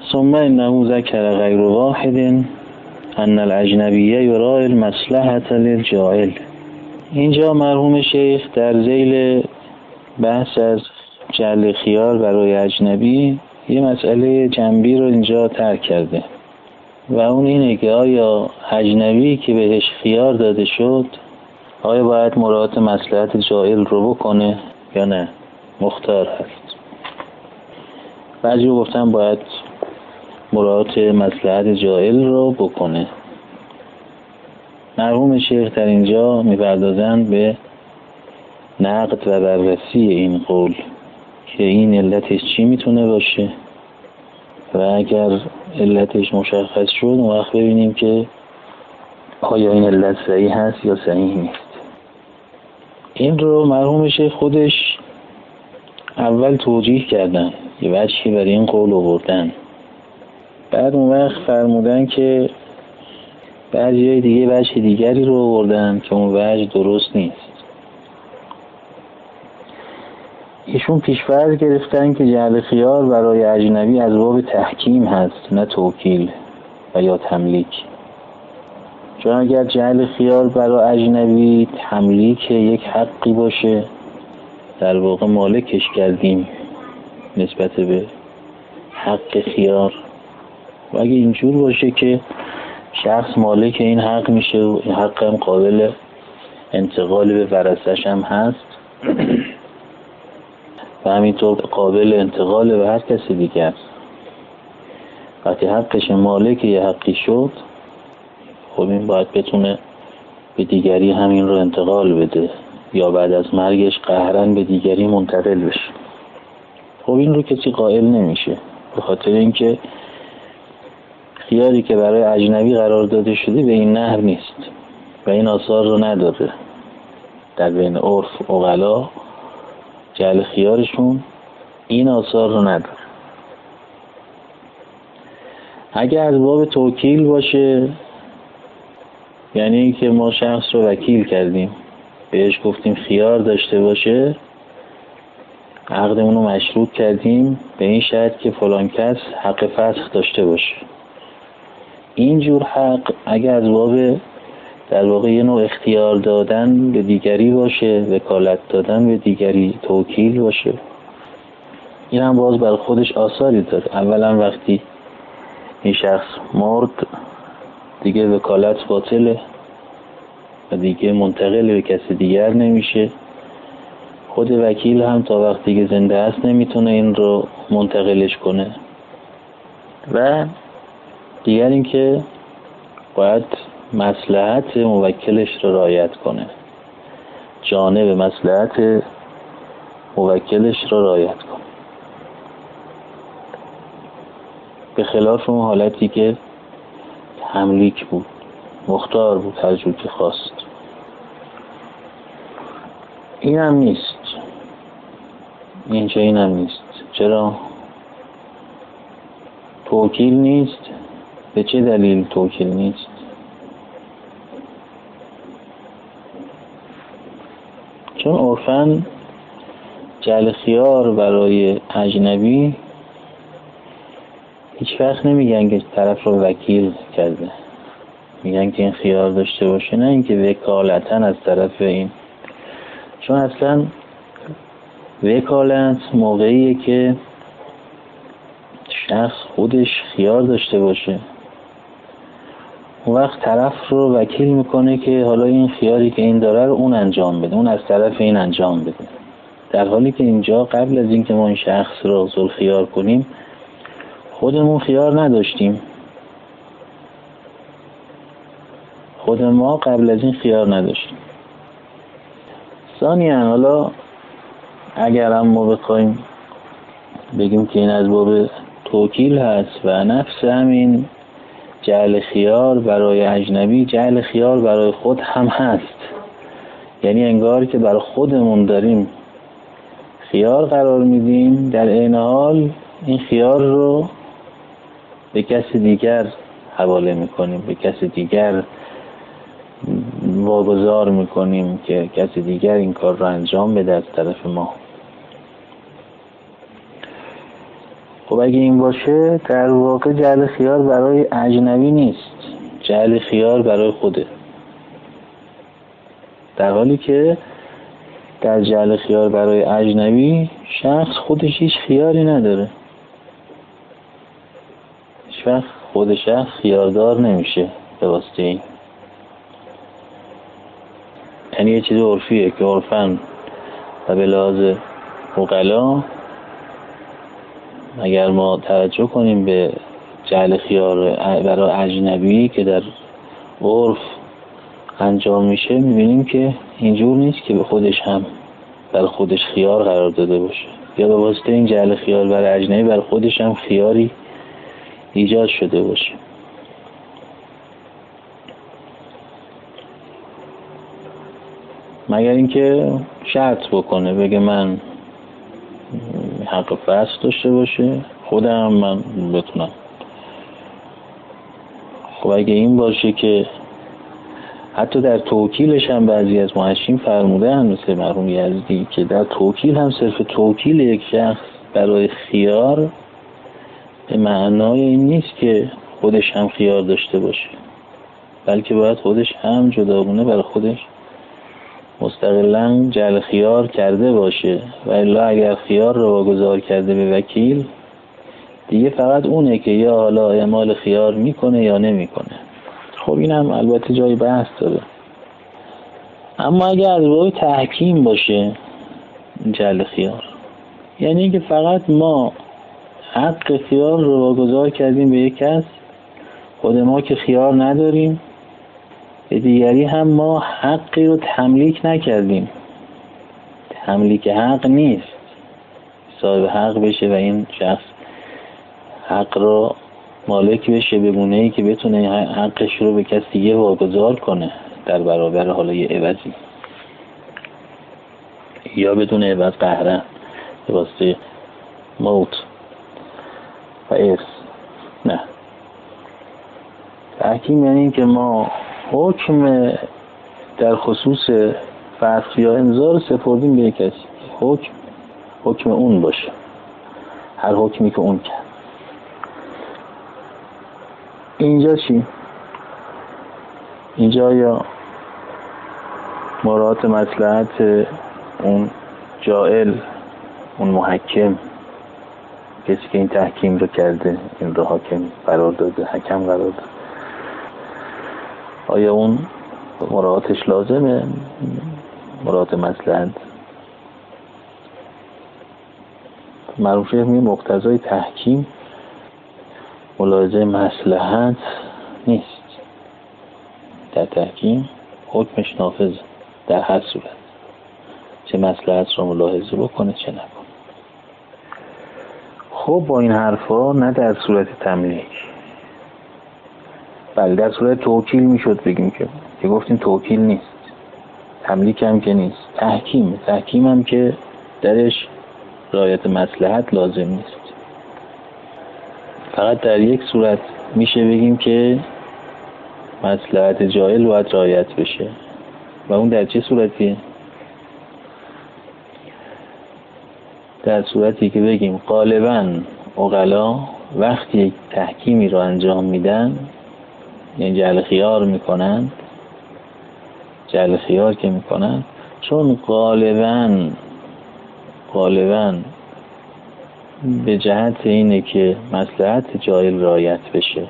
ثم انه ذکر غیر واحد ان الاجنبی یراعی المصلحة للجاهل. اینجا مرحوم شیخ در ذیل بحث از جعل خیار برای اجنبی یه مسئله جنبی رو اینجا ترک کرده و اون اینه که آیا اجنبی که بهش خیار داده شد آیا باید مراعات مصلحت جاهل رو بکنه یا نه، مختار هست. بعضی رو گفتن باید مراعات مصلحت جاهل رو بکنه. مرحوم شیخ در اینجا می‌پردازن به نقد و بررسی این قول که این علتش چی میتونه باشه و اگر علتش مشخص شد اون وقت ببینیم که آیا این علت صحیح هست یا صحیح نیست. این رو مرحوم شیخ خودش اول توجیه کردن، یه وجهی برای این قول آوردن، بعد اون وقت فرمودن که بعضی دیگه وجه دیگری رو آوردن که اون وجه درست نیست. ایشون پیش‌فرض گرفتن که جعل خیار برای اجنبی از باب تحکیم هست نه توکیل و یا تملیک. چون اگر جعل خیار برای اجنبی تملیک یک حقی باشه در واقع مالکش کردیم نسبت به حق خیار و اگه اینجور باشه که شخص مالک این حق میشه و این حق هم قابل انتقال به ورثه‌ش هم هست و همینطور قابل انتقال به هر کسی دیگر. وقتی حقش مالک یه حقی شد خب این باید بتونه به دیگری همین رو انتقال بده یا بعد از مرگش قهرن به دیگری منتقل بشه. خب این رو کسی قائل نمیشه به خاطر اینکه خیاری که برای اجنبی قرار داده شده به این نحو نیست و این آثار رو نداره. در بین عرف عقلا جعل خیارشون این آثار رو نداره. اگه از باب توکیل باشه یعنی که ما شخص رو وکیل کردیم بهش گفتیم خیار داشته باشه، عقدمون رو مشروط کردیم به این شرط که فلان کس حق فسخ داشته باشه. اینجور حق اگه از باب در واقع یه نوع اختیار دادن به دیگری باشه، وکالت دادن به دیگری، توکیل باشه، این هم باز بر خودش آثاری داره. اولا وقتی این شخص مرد دیگه وکالت باطله و دیگه منتقل به کسی دیگر نمیشه. خود وکیل هم تا وقتی که زنده است نمیتونه این رو منتقلش کنه. و دیگر این که باید مصلحت موکلش رو رعایت کنه، جانب مصلحت موکلش رو رعایت کنه، به خلاف اون حالتی که تملیک بود، مختار بود هر جور که خواست. این هم نیست، اینجا این هم نیست. چرا؟ توکیل نیست. به چه دلیل توکیل نیست؟ چون عرفاً جعل خیار برای اجنبی هیچ وقت نمیگن که طرف رو وکیل کرده، میگن که این خیار داشته باشه، نه اینکه وکالتاً از طرف این. چون اصلا وکالت موقعیه که شخص خودش خیار داشته باشه، اون وقت طرف رو وکیل میکنه که حالا این خیاری که این داره رو اون انجام بده، اون از طرف این انجام بده. در حالی که اینجا قبل از این که ما این شخص رو ذوالخیار کنیم خودمون خیار نداشتیم، خود ما قبل از این خیار نداشتیم. ثانیاً حالا اگر هم ما بخوایم بگیم که این از باب توکیل هست و نفس همین جعل خیار برای اجنبی جعل خیار برای خود هم هست، یعنی انگار که برای خودمون داریم خیار قرار میدیم، در عین حال این خیار رو به کسی دیگر حواله میکنیم، به کسی دیگر واگذار میکنیم که کسی دیگر این کار رو انجام بده از طرف ما. خب اگه این باشه در واقع جعل خیار برای اجنبی نیست، جعل خیار برای خوده، در حالی که در جعل خیار برای اجنبی شخص خودش هیچ خیاری نداره، هیچ وقت خود شخص خیاردار نمیشه به واسطه این. یعنی یه چیز عرفیه که عرفاً و به لحاظ عقلا اگر ما توجه کنیم به جعل خیار برای اجنبی که در عرف انجام میشه، میبینیم که اینجور نیست که به خودش هم برای خودش خیار قرار داده باشه یا به واسطه این جعل خیار برای اجنبی برای خودش هم خیاری ایجاد شده باشه. مگر اینکه شرط بکنه، بگه من حق فصل داشته باشه، خودم من بتونم. خب اگه این باشه که حتی در توکیلش هم بعضی از محشین فرمودن، مثل مرحوم یزدی، که در توکیل هم صرف توکیل یک شخص برای خیار به معنای این نیست که خودش هم خیار داشته باشه، بلکه باید خودش هم جداگونه برای خودش مستقلاً جعل خیار کرده باشه، و الا اگر خیار رو واگذار کرده به وکیل، دیگه فقط اونه که یا حالا اعمال خیار میکنه یا نمیکنه. خب این هم البته جای بحث داره. اما اگر از باب تحکیم باشه جعل خیار، یعنی اینکه فقط ما حق خیار رو واگذار کردیم به یک کس، خود ما که خیار نداریم، به دیگری هم ما حقی رو تملیک نکردیم، تملیک حق نیست، صاحب حق بشه و این شخص حق رو مالک بشه به گونه‌ای که بتونه حقش رو به کسی دیگه واگذار کنه در برابر حالا یه عوضی، یا بدون عوض قهرن به واسطه موت و ارث. نه، تحکیم یعنی این که ما حکم در خصوص فسخ یا امضا رو سپردیم به کسی، حکم اون باشه، هر حکمی که اون کرد. اینجا چی؟ اینجا یا مراعات مصلحت اون جائل، اون محکم، کسی که این تحکیم رو کرده، این رو حاکم قرار داده، حکم قرار داده، آیا اون مراعاتش لازمه؟ مراعات مصلحت مرحوم شیخ میگه مقتضای تحکیم ملاحظه مصلحت نیست. در تحکیم حکمش نافذ در هر صورت، چه مصلحت رو ملاحظه بکنه چه نکنه. خب با این حرفا نه در صورت تملیک، بله در صورت توکیل میشد بگیم که گفتیم توکیل نیست، تملیک هم که نیست، تحکیم هم که درش رعایت مصلحت لازم نیست. فقط در یک صورت میشه بگیم که مصلحت جائل باید رعایت بشه، و اون در چه صورتیه؟ در صورتی که بگیم غالباً عقلا وقتی یک تحکیمی رو انجام میدن، یعنی جعل خیار میکنن، جعل خیار که میکنن، چون غالباً به جهت اینه که مصلحت جائل رعایت بشه،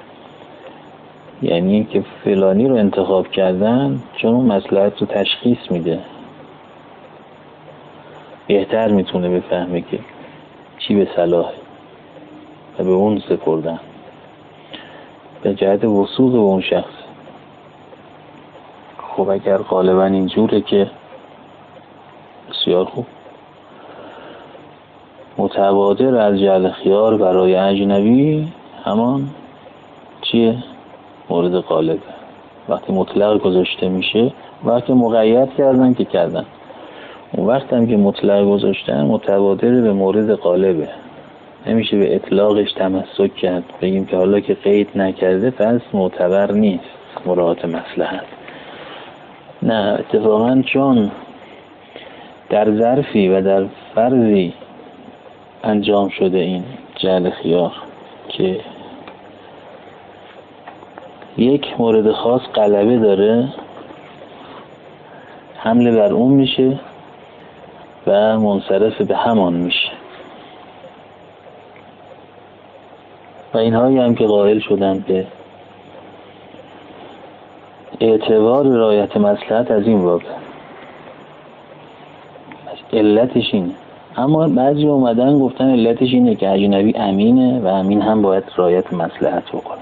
یعنی که فلانی رو انتخاب کردن چون اون مصلحت رو تشخیص میده، بهتر میتونه بفهمه که چی به صلاحه و به اون سپردن، به جهت وثوق به اون شخص. خب اگر غالبا اینجوره که بسیار خوب، متبادر از جعل خیار برای اجنبی همان چیه؟ مورد غالبه. وقتی مطلق گذاشته میشه، وقتی مقید کردن که کردن، اون وقت هم که مطلق گذاشتن متبادر به مورد غالبه، نمیشه به اطلاقش تمسک کرد بگیم که حالا که قید نکرده پس معتبر نیست مراعات مصلحت. نه، اتفاقا چون در ظرفی و در فرضی انجام شده این جعل خیار که یک مورد خاص غلبه داره، حمله بر اون میشه و منصرف به همان میشه. و اینهایی هم که قائل شدن به اعتبار رعایت مصلحت از این باب، علتش اینه. اما بعضی اومدن گفتن علتش اینه که اجنبی امینه و امین هم باید رعایت مصلحت بکنه.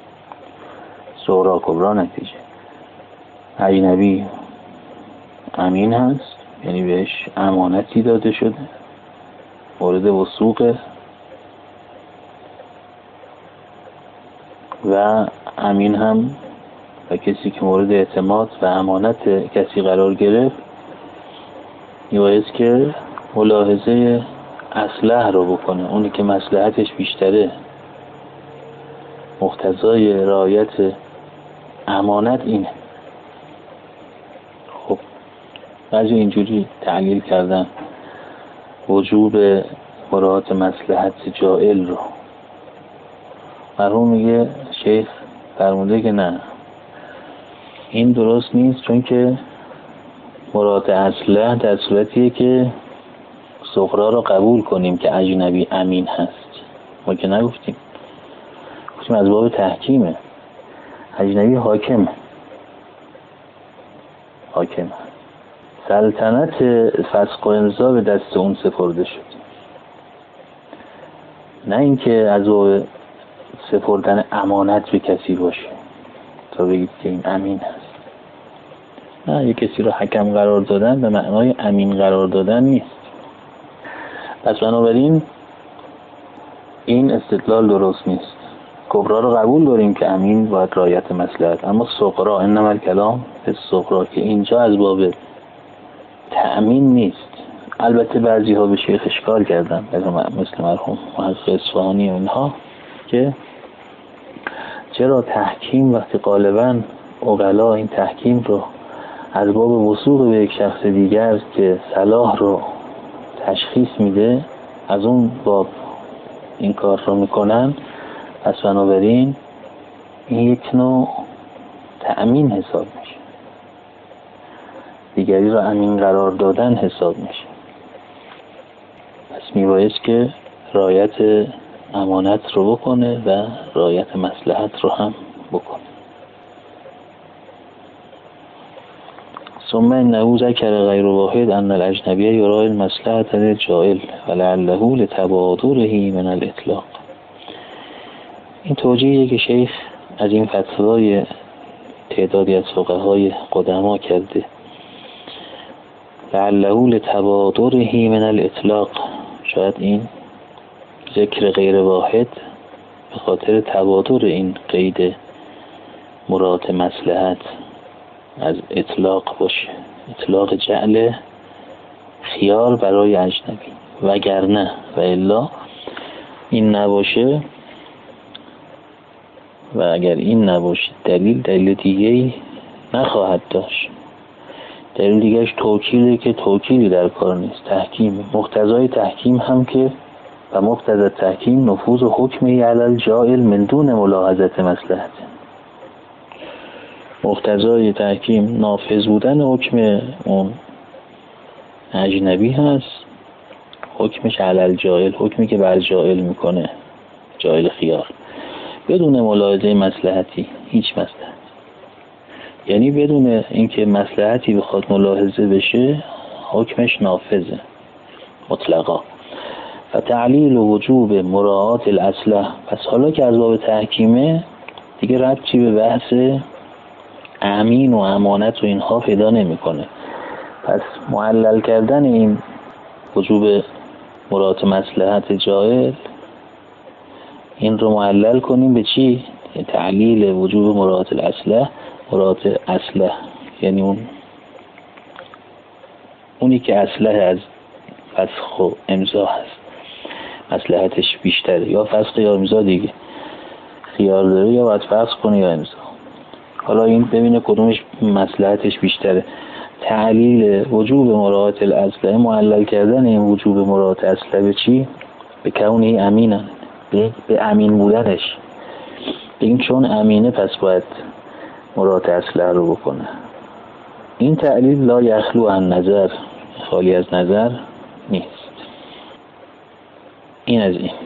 صغرا کبرا نتیجه. اجنبی امین هست، یعنی بهش امانتی داده شده، مورد وثوقه و امین هم و کسی که مورد اعتماد و امانت کسی قرار گرفت میبایست که ملاحظه اصلح رو بکنه، اونی که مصلحتش بیشتره. مقتضای رعایت امانت اینه. خب بعضی اینجوری تعلیل کردن وجوب مراعات مصلحت جائل رو. مرحوم میگه شیخ فرموده که نه، این درست نیست، چون که مراعات اصلح در صورتیه که صغرا رو قبول کنیم که اجنبی امین هست. ما که نگفتیم، گفتیم از باب تحکیمه. اجنبی حاکمه، سلطنت فسخ و امضا به دست اون سپرده شد، نه اینکه از باب سپردن امانت به کسی باشه تا بگید که این امین هست. نه، یک کسی رو حکم قرار دادن به معنای امین قرار دادن نیست. پس بنابراین این استدلال درست نیست. کبرا رو قبول داریم که امین باید رعایت مصلحت، اما صغرا، انما الکلام به صغرا، که اینجا از باب تأمین نیست. البته بعضی ها به شیخ اشکال کردن، مثل مرحوم محقق اصفهانی و اینها، که چرا تحکیم وقتی غالباً عقلا این تحکیم رو از باب وثوق به یک شخص دیگر که صلاح رو تشخیص میده از اون باب این کار رو میکنن. پس بنابراین این یک نوع تأمین حساب میشه، دیگری رو امین قرار دادن حساب میشه. پس میبایست که رعایت امانت رو بکنه و رعایت مصلحت رو هم بکنه. ثم انه ذکر غیر واحد ان الاجنبی یرای المصلحة للجائل ولعله لتبادره من الاطلاق. این توجیهیه که شیخ از این فتوای تعدادی از فقهای قدما کرده، لعله لتبادره من الاطلاق. شاید این ذکر غیر واحد به خاطر تبادر این قید مراعات مصلحت از اطلاق باشه، اطلاق جعل خیار برای اجنبی. وگرنه و الا این نباشه، و اگر این نباشه دلیل دیگه‌ای نخواهد داشت. دلیل دیگه‌اش توکیله که توکیلی در کار نیست، تحکیم. مقتضای تحکیم هم که و مقتضای تحکیم نفوذ حکمی علی الجائل من دون ملاحظت مصلحت. مقتضای تحکیم نافذ بودن حکم اون اجنبی هست، حکمش علی الجائل، حکمی که بر جائل میکنه، جائل خیار، بدون ملاحظه مصلحتی، هیچ مصلحت، یعنی بدون اینکه مصلحتی بخواد ملاحظه بشه حکمش نافذه مطلقا. فتعلیل وجوب مراعات الاصلح. پس حالا که از باب تحکیمه دیگه ربطی به بحث امین و امانت و اینها پیدا نمیکنه. پس معلل کردن این وجوب مراعات مصلحت جائل، این رو معلل کنیم به چی؟ تعلیل وجوب مراعات الاصلح. مراعات اصلح یعنی اونی که اصلح از فسخ و امضا هست، مصلحتش بیشتره، یا فسخ یا امضا دیگه، خیار داره یا باید فسخ کنه یا امضا. حالا این ببینه کدومش مصلحتش بیشتره. تعلیل وجوب مراعات الاصلح، معلل کردن این وجوب مراعات اصلح به چی؟ به کونه امینن، به امین بودنش بگیم چون امینه پس باید مراد اصله رو بکنه. این تعلیل لا یخلو عن نظر، خالی از نظر نیست. این از این.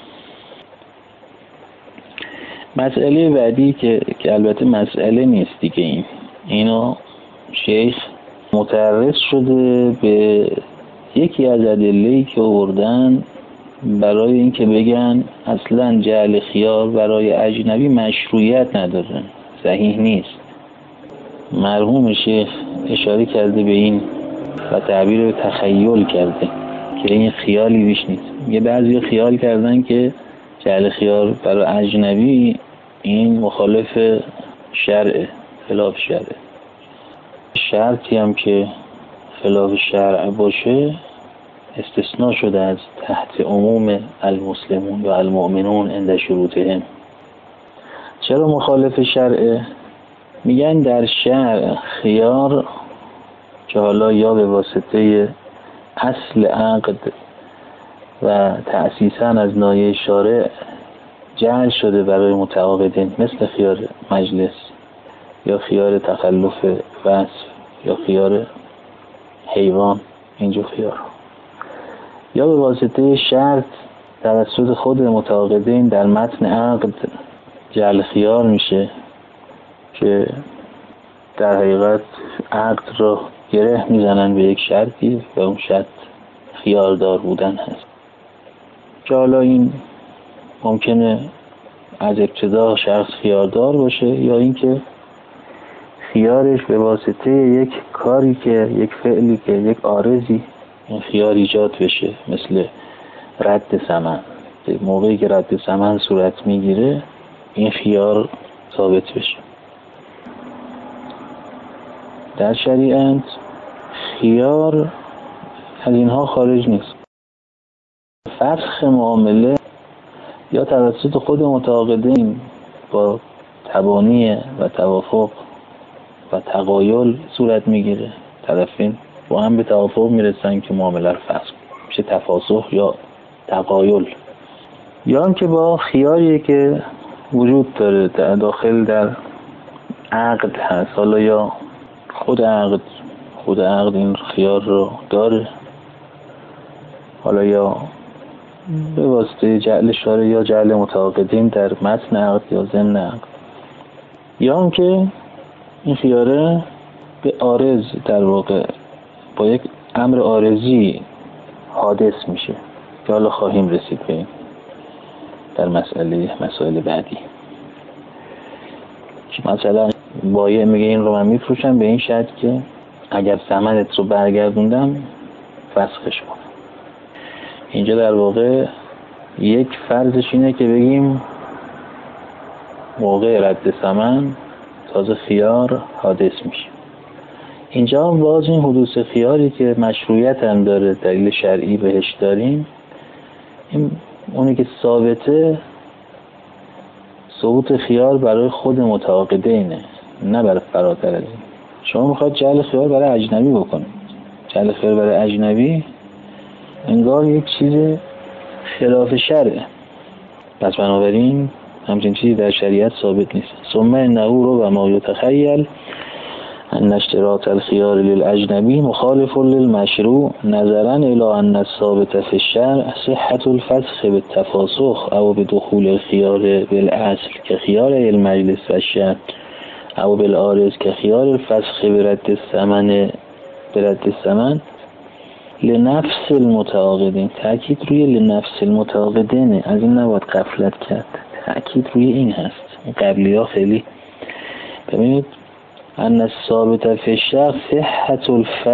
مسئله بعدی که البته مسئله نیست دیگه، اینو شیخ متعرض شده به یکی از ادله‌ای که آوردن برای اینکه بگن اصلا جعل خیار برای اجنبی مشروعیت نداره، صحیح نیست. مرحوم شیخ اشاره کرده به این و تعبیر به تخیل کرده که این خیالی بیش نیست. یه بعضی خیال کردن که جعل خیار برای اجنبی این مخالف شرع، خلاف شرع. شرطی هم که خلاف شرع باشه استثناء شده از تحت عموم المسلمون و المؤمنون عند شروطهم. چرا مخالف شرع؟ میگن در شرع خیار که حالا یا به واسطه اصل عقد و تأسیساً از نایه شارع جعل شده برای متعاقدین، مثل خیار مجلس یا خیار تخلف وصف یا خیار حیوان، اینجور خیار، یا به واسطه شرط توسط خود متعاقدین در متن عقد جعل خیار میشه که در حقیقت عقد رو گره میزنن به یک شرطی و اون شرط خیاردار بودن هست، که حالا این ممکنه از ابتدا شخص خیاردار باشه یا اینکه خیارش به واسطه یک کاری که یک فعلی که یک عارضی این خیار ایجاد بشه، مثل رد ثمن. موقعی که رد ثمن صورت میگیره این خیار ثابت بشه. در شریعت خیار از اینها خارج نیست. فسخ معامله یا توسط خود متعاقدین با تبانی و توافق و تقایل صورت میگیره، طرفین با هم به توافق میرسن که معامله رو فسخ میشه، تفاسخ یا تقایل. یا هم که با خیاریه که وجود داره داخل در عقد هست، حالا یا خود عقد این خیار رو داره، حالا یا به واسطه جعل شارع یا جعل متعاقدین در متن عقد یا ضمن عقد. یا هم که این خیاره به عارض در واقع با یک امر عارضی حادث میشه که حالا خواهیم رسید به این در مسائل بعدی. مثلا بایع میگه این رو من میفروشم به این شرط که اگر ثمنت رو برگردوندم فسخش کنم. اینجا در واقع یک فرضش اینه که بگیم موقع رد ثمن تازه خیار حادث میشه. اینجا باز این حدوث خیاری که مشروعیت هم داره، دلیل شرعی بهش داریم، این اونی که ثابته ثبوت خیار برای خود متعاقدینه، نه برای فراتر از این. شما میخواد جعل خیار برای اجنبی بکنید، جعل خیار برای اجنبی انگار یک چیز خلاف شرعه، پس بنابراین همچین چیزی در شریعت ثابت نیست. ثم انه رو و ما یتخیل ان اشتراط الخيار للاجنبی مخالف للمشروع نظرا الى ان الثابت في الشرع صحة الفسخ بالتفاسخ او بدخول الخيار بالاصل كخيار المجلس والشرط او بالعارض كخيار الفسخ برد الثمن لنفس المتعاقدین. تأکید روی لنفس المتعاقدینه، از این نباید غفلت کرد، تأکید روی این هست. قبلی ها خیلی ببینید ان الثابت فی الشرع صحة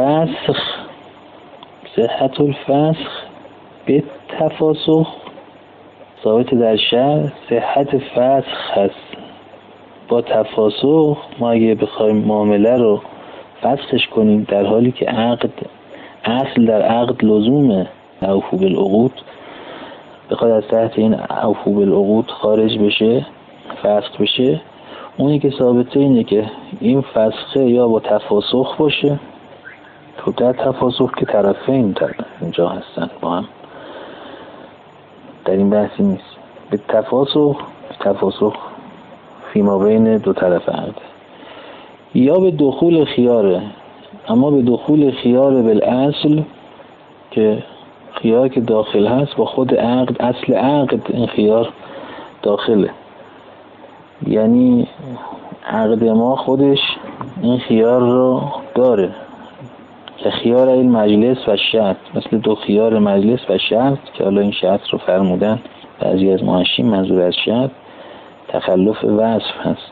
الفسخ بالتفاسخ. ثابت در شرع صحت فسخ هست، با تفاسخ ما اگه بخوایم معامله رو فسخش کنیم در حالی که اصل در عقد لزومه اوفو بالعقود، بخواد از تحت این اوفو بالعقود خارج بشه، فسخ بشه، اونی که ثابته اینه که این فسخه یا با تفاسخ باشه، تو در تفاسخ که طرفین در اینجا هستن با هم، در این بحثی نیست، به تفاسخ فیما بین دو طرف عقد، یا به دخول خیاره، اما به دخول خیار بالاصل که خیار که داخل هست با خود عقد، اصل عقد این خیار داخله، یعنی عقد ما خودش این خیار رو داره که خیار این مجلس و شرط، مثل دو خیار مجلس و شرط که حالا این شرط رو فرمودن بعضی از محشین، منظور از شرط تخلف وصف هست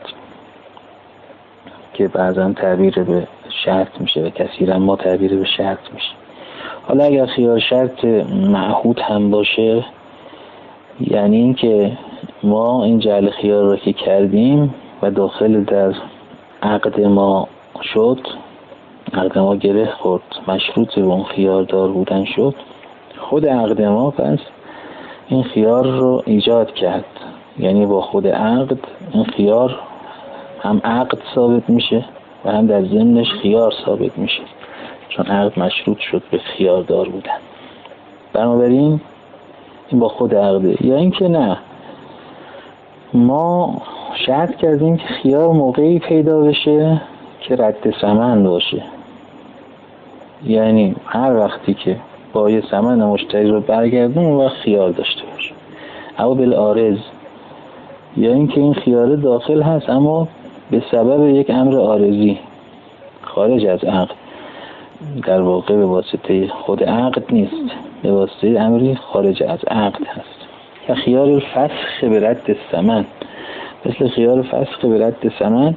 که بعضا تعبیر به شرط میشه و کثیرا ما تعبیر به شرط میشه. حالا اگر خیار شرط معهود هم باشه، یعنی این که ما این جعل خیار رو که کردیم و داخل در عقد ما شد، عقد ما گره خورد، مشروط به اون خیاردار بودن شد، خود عقد ما پس این خیار رو ایجاد کرد، یعنی با خود عقد این خیار هم عقد ثابت میشه و هم در ضمنش خیار ثابت میشه، چون عقد مشروط شد به خیاردار بودن. بنابراین این با خود عقده. یا اینکه نه، ما شرط کردیم که خیار موقعی پیدا بشه که رد ثمن باشه، یعنی هر وقتی که با یه ثمن مشتری رو برگردون اون وقت خیار داشته باشه. او بالعارض، یا اینکه این خیار داخل هست اما به سبب یک امر عارضی خارج از عقد، در واقع به واسطه خود عقد نیست، به واسطه امری خارج از عقد هست. و خیار الفسخ به رد ثمن، مثل خیار فسخ به رد ثمن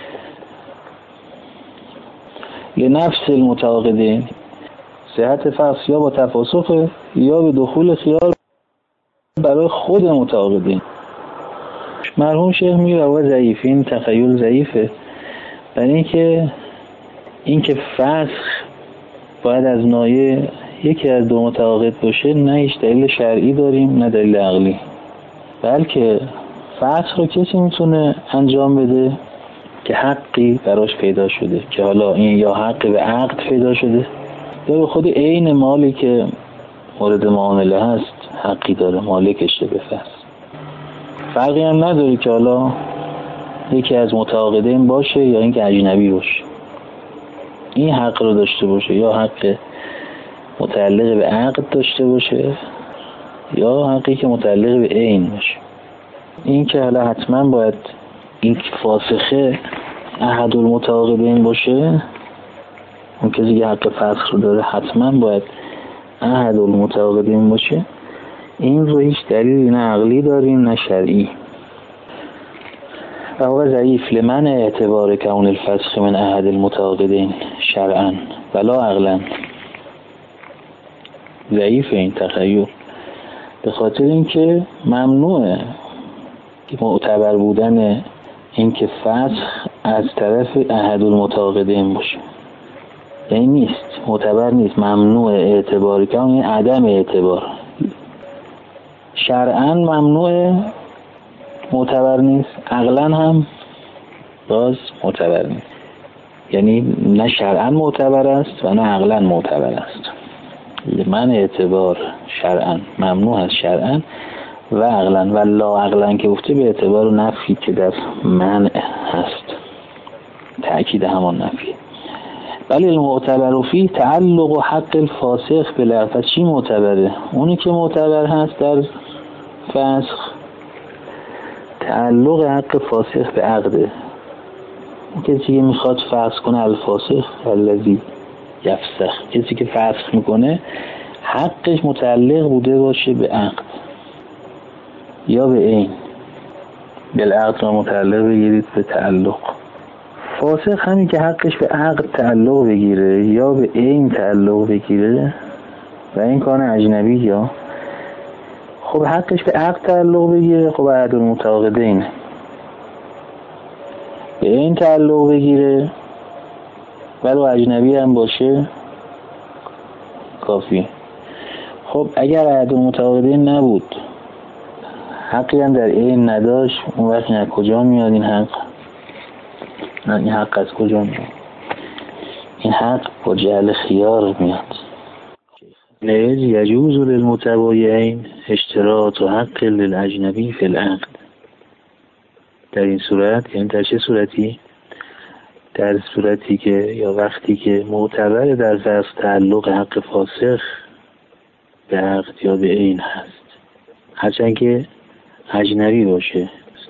لنفس المتعاقدین، صحت فسخ یا با تفاسخ یا به دخول خیار برای خود متعاقدین. مرحوم شیخ میگه و ضعیف، این تخیل ضعیفه، برای اینکه فسخ باید از نایه یکی از دو متعاقد باشه، نه هیچ دلیل شرعی داریم نه دلیل عقلی، بلکه فسخ رو کسی میتونه انجام بده که حقی براش پیدا شده، که حالا این یا حقی به عقد پیدا شده یا به خود عین مالی که مورد معامله هست حقی داره، مالکشه به فسخ. فرقی هم نداره که حالا یکی از متعاقدین باشه یا اینکه اجنبی باشه، این حق رو داشته باشه، یا حق متعلق به عقد داشته باشه یا حقی که متعلق به عین باشه. این که حالا حتما باید این فاسخه احد المتعاقدین باشه، اون کسی که حق فسخ رو داره حتما باید احد المتعاقدین باشه، این رو هیچ دلیلی نه عقلی داریم نه شرعی. و هو ضعیف لمن اعتبار کون الفسخ من احد المتعاقدین شرعا ولا عقلا. ضعیف این تخیل به خاطر اینکه ممنوعه معتبر بودن این که فسخ از طرف احد المتعاقدین باشه، یعنی نیست، معتبر نیست، ممنوع اعتباری که اون عدم اعتبار. شرعاً ممنوع معتبر نیست، عقلاً هم باز معتبر نیست، یعنی نه شرعاً معتبر است و نه عقلاً معتبر است. من اعتبار شرعاً ممنوع است، شرعاً و عقلاً، و لا عقلاً که گفته به اعتبار نفی که در منع هست، تأکید همان نفی. ولی المعتبر فی تعلق حق الفاسخ بالعقد. چی معتبره؟ اونی که معتبر هست در فسخ تعلق حق فاسخ به عقده. کسی که میخواد فسخ کنه الفاسخ الذی یفسخ، کسی که فسخ میکنه حقش متعلق بوده باشه به عقد یا به عین. بالعقد را متعلق بگیرید به تعلق. فاسخ همین که حقش به عقد تعلق بگیره یا به عین تعلق بگیره و این کان اجنبی، یا خب حقش به عقد تعلق بگیره، خب عقد المتعاقدین به عین تعلق بگیره ولو اجنبی هم باشه کافی. خب اگر عقد المتعاقدین نبود، حقی هم در عین نداشت، اون وقت از کجا میاد این حق؟ این حق از کجا میاد؟ این حق با جعل خیار میاد. نیز یجوز للمتبایعین اشتراط حق للاجنبی فی العقد. در این صورت، یعنی در چه صورتی؟ در صورتی که یا وقتی که معتبر در فرض تعلق حق فاسخ به عقد یا به عین هست، هرچند که اجنبی باشه.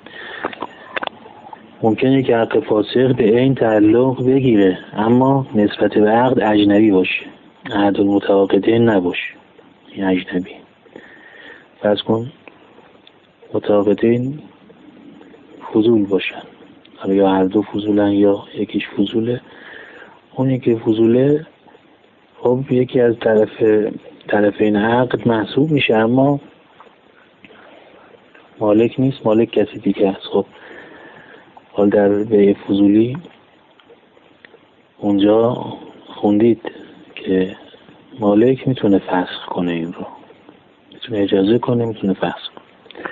ممکنه که حق فاسخ به عین تعلق بگیره اما نسبت به عقد اجنبی باشه، عقد المتعاقدین نباشه، این اجنبی. فرض کن متعاقدین فضول باشن، یا هر دو فضولن یا یکیش فضوله. اونی که فضوله خب یکی از طرفین عقد محسوب میشه اما مالک نیست، مالک کسی دیگه است. خب حال در بیع فضولی اونجا خوندید که مالک میتونه فسخ کنه، این رو میتونه اجازه کنه، میتونه فسخ کنه.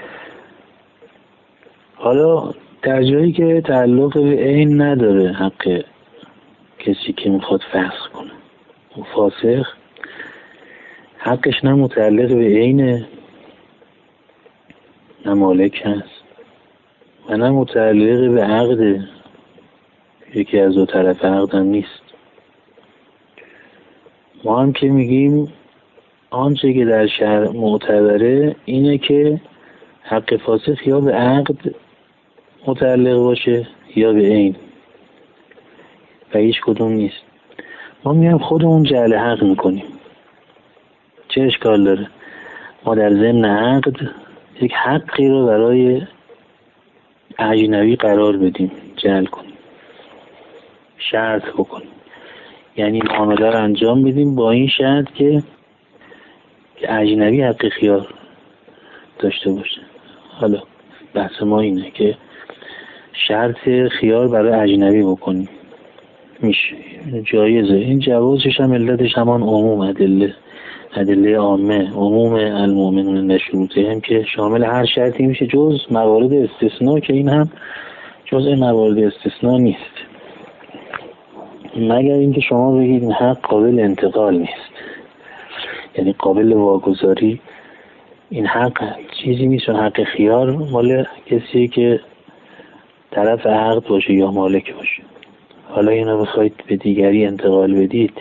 حالا در جایی که تعلق به عین نداره حق کسی که میخواد فسخ کنه، اون فاسخ حقش نه متعلق به عینه، نه مالک هست و نه متعلق به عقد، یکی از دو طرف عقد هم نیست. ما هم که میگیم آنچه که در شرع معتبره اینه که حق فاسخ یا به عقد متعلق باشه یا به عین و هیچ کدوم نیست. ما میگیم خودمون جعل حق میکنیم. چه اشکال داره؟ ما در ضمن عقد یک حقی رو برای اجنبی قرار بدیم، جعل کنیم، شرط بکنیم، یعنی معامله رو انجام بدیم با این شرط که اجنبی حق خیار داشته باشه. حالا بحث ما اینه که شرط خیار برای اجنبی بکنیم، میشه، جایزه. این جوازش هم علتش همان عموم ادله عامه، عموم المؤمنون شروطه هم که شامل هر شرطی میشه جز موارد استثناء که این هم جزء موارد استثناء نیست، مگر اینکه شما بگید این حق قابل انتقال نیست، یعنی قابل واگذاری. این حق چیزی نیست، حق خیار مال کسی که طرف عقد باشه یا مالک باشه. حالا اینو بخواید به دیگری انتقال بدید،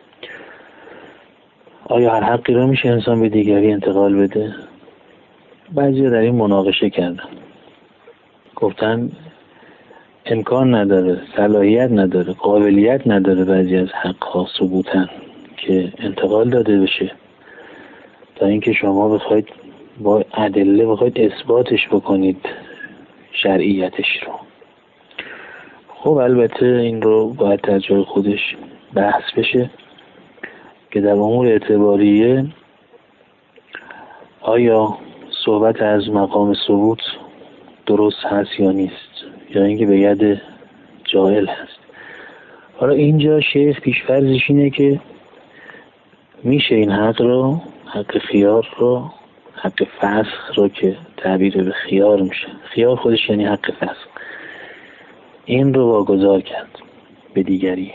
آیا هر حقی رو میشه انسان به دیگری انتقال بده؟ بعضی در این مناقشه کردن، گفتن امکان نداره، صلاحیت نداره، قابلیت نداره بعضی از حق‌ها ثبوتن که انتقال داده بشه، تا اینکه شما بخواید با ادله بخواید اثباتش بکنید شرعیتش رو. خب البته این رو باید در جای خودش بحث بشه که در امور اعتباریه آیا صحبت از مقام ثبوت درست هست یا نیست، یا اینکه به ید جاهل هست. حالا اینجا شیخ پیش‌فرضش اینه که میشه این حق رو، حق خیار رو، حق فسخ رو که تعبیر به خیار میشه، خیار خودش یعنی حق فسخ، این رو واگذار کرد به دیگری،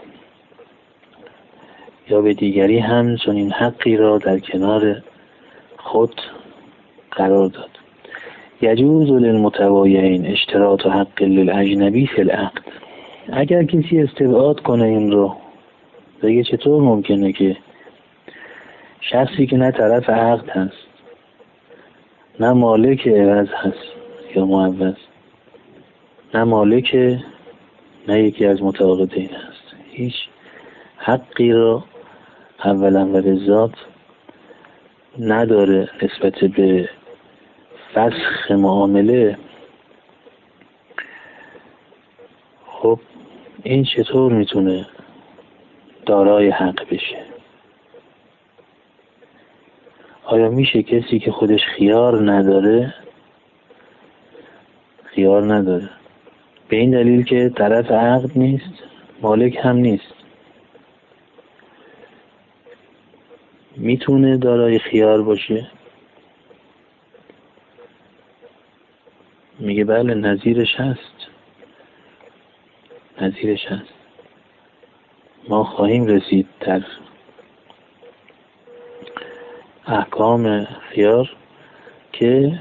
یا به دیگری هم چون این حقی را در کنار خود قرار داد. یجوز للمتبایعین اشتراط حق للاجنبی فی العقد. اگر کسی استبعاد کنه این رو، بگه چطور ممکنه که شخصی که نه طرف عقد هست، نه مالک عوض هست یا معوض، نه مالک، نه یکی از متعاقدین هست، هیچ حقی را اولا و بالذات نداره نسبت به فسخ معامله، خب این چطور میتونه دارای حق بشه؟ آیا میشه کسی که خودش خیار نداره به این دلیل که طرف عقد نیست، مالک هم نیست، میتونه دارای خیار باشه؟ میگه بله نظیرش هست، ما خواهیم رسید در احکام خیار که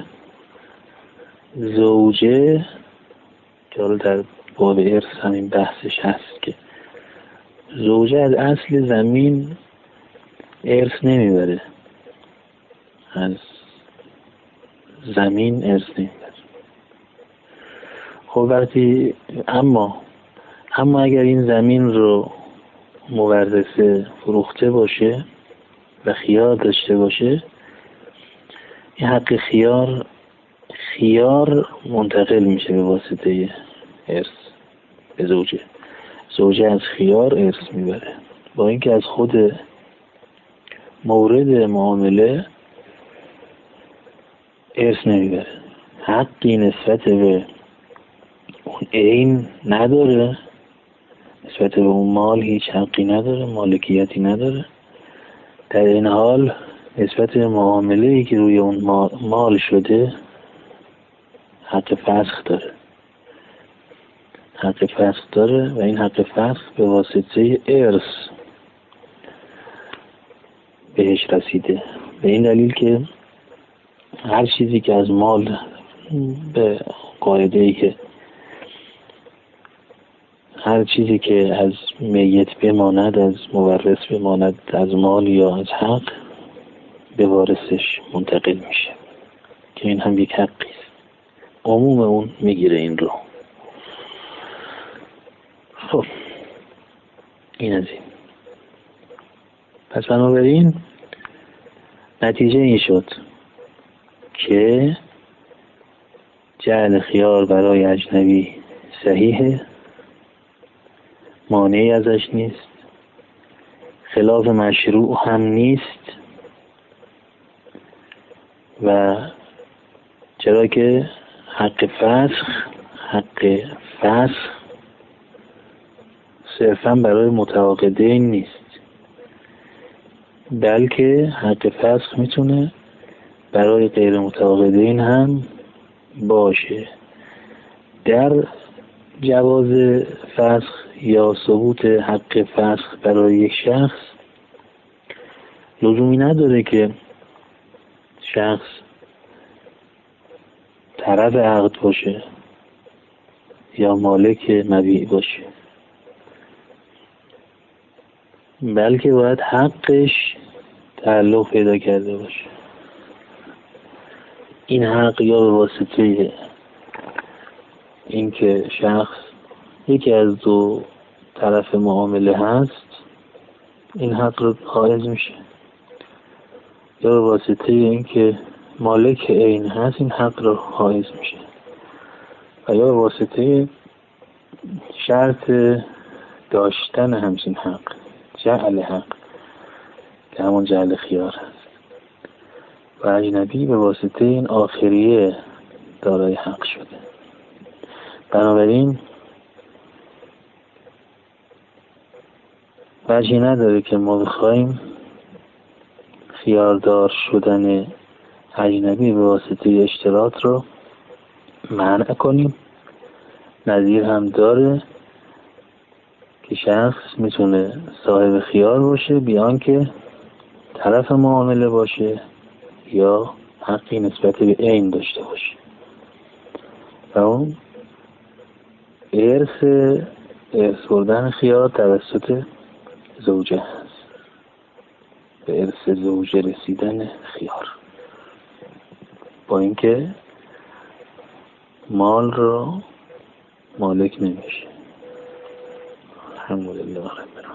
زوجه، که حالا در باب ارث همین بحثش هست، که زوجه از اصل زمین ارث نمیبره، از زمین ارث نمیبره. خب وقتی اما اگر این زمین رو مورثه فروخته باشه و خیار داشته باشه، این حق خیار منتقل میشه به واسطه ارث به زوجه. زوجه از خیار ارث میبره، با اینکه از خود مورد معامله ارث نمیبره. حقی نسبت به اون عین نداره، نسبت به اون مال هیچ حقی نداره، مالکیتی نداره. در این حال نسبت به معامله‌ای که روی اون مال شده حق فسخ داره و این حق فسخ به واسطه ارث بهش رسیده. به این دلیل که هر چیزی که از مال، به قاعده‌ای که هر چیزی که از میت بماند، از مورث بماند، از مال یا از حق، به وارثش منتقل میشه، که این هم یک حقی است. عموم اون میگیره این رو. خب این از این. پس بنابراین نتیجه این شد که جعل خیار برای اجنبی صحیحه، مانعی ازش نیست، خلاف مشروع هم نیست، و چرا که حق فسخ صرفا برای متعاقدین نیست، بلکه حق فسخ میتونه برای غیر متعاقدین هم باشه. در جواز فسخ یا ثبوت حق فسخ برای یک شخص لزومی نداره که شخص طرف عقد باشه یا مالک مبیع باشه، بلکه باید حقش تعلق پیدا کرده باشه. این حق یا به واسطه اینکه شخص یکی از دو طرف معامله هست این حق رو حائز میشه، یا به واسطه اینکه مالک عین هست این حق رو حائز میشه، و یا به واسطه شرط داشتن همچین حق، جعل حق، که همون جعل خیار هست، و اجنبی به واسطه این آخریه دارای حق شده. بنابراین وجهی نداره که ما بخوایم خیاردار شدن اجنبی به واسطه اشتراط رو منع کنیم. نظیر هم داره که شخص میتونه صاحب خیار باشه بیان که طرف معامله باشه یا حقی نسبت به عین داشته باشه، و اون ارث بردن خیار توسط زوجه هست، به ارث زوجه رسیدن خیار، با اینکه مال رو مالک نمیشه. الحمدلله.